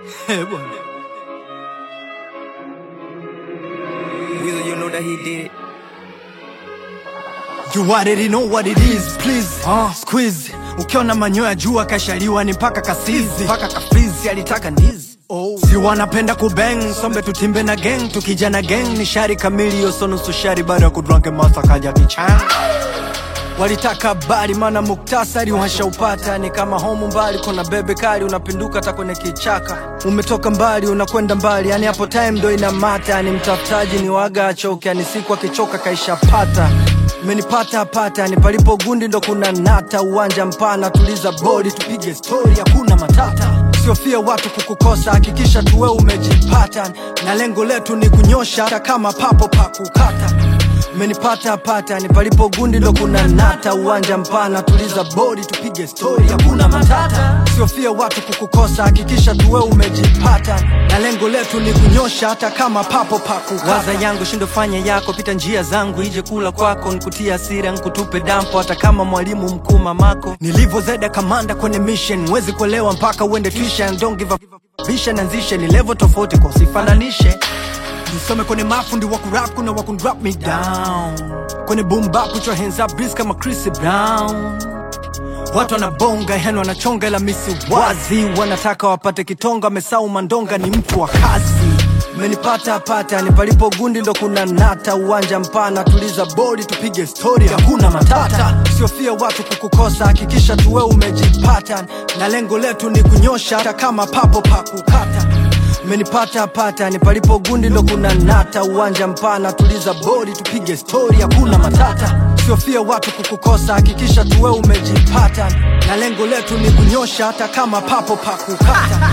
Weasel, you know that he did it. You already know what it is, please squeeze. Ukiona manyoya jua kashaliwa ni paka kasizi, paka kafizi alitaka ndizi. Si wanapenda kubang, sombe tutimbe na gang. Tukija na gang ni shari kamili, yoso nusu shari baada ya kudranke masa kaja kichana. Walitaka bari mana muktasari uhasha upata. Ni kama homu mbali kuna bebe kari unapinduka ta kwenye kichaka. Umetoka mbali unakwenda mbali, yani hapo time ndo inamata. Yani mtafutaji ni waga achoke, yani siku akichoka kaisha pata. Menipata pata, ni palipo gundi ndo kuna nata. Uwanja mpana tuliza body tupige story, hakuna matata. Siofia watu kukukosa, hakikisha tuwe umejipata. Na lengo letu ni kunyosha hata kama papo pa kukata. Menipata pata, ni palipo gundi ndo kuna nata. Uwanja mpana tuliza body tupige story, hakuna matata. Siofia watu kukukosa, hakikisha tuwe umejipata. Na lengo letu ni kunyosha hata kama papo pa kukata. Waza yangu shindo fanya yako, pita njia zangu ije kula kwako. Nikutia asira nkutupe dampo hata kama mwalimu mkuu mamako. Nilivo zeda kamanda kwenye mission, wezi kuelewa mpaka uende tuition. Don't give a vision anzishe, ni level tofauti kwa usifananishe. Nisome kwenye mafundi waku rap, kuna waku drop me down. Kwenye boom bap put your hands up, breeze kama Chris Brown. Watu wanabonga, heno wanachonga ila misi wazi. Wanataka wapate kitonga, mesau mandonga ni mtu wa kazi. Menipata pata, ni palipo gundi ndo kuna nata. Uwanja mpana tuliza body tupige story, hakuna matata. Siofia watu kukukosa, hakikisha tuwe umejipata. Na lengo letu ni kunyosha hata kama papo pa kukata. Menipata pata, ni palipo gundi ndo kuna nata. Uwanja mpana tuliza body tupige story, hakuna matata. Siofia watu kukukosa, hakikisha tuwe umejipata. Na lengo letu ni kunyosha hata kama papo pa kukata.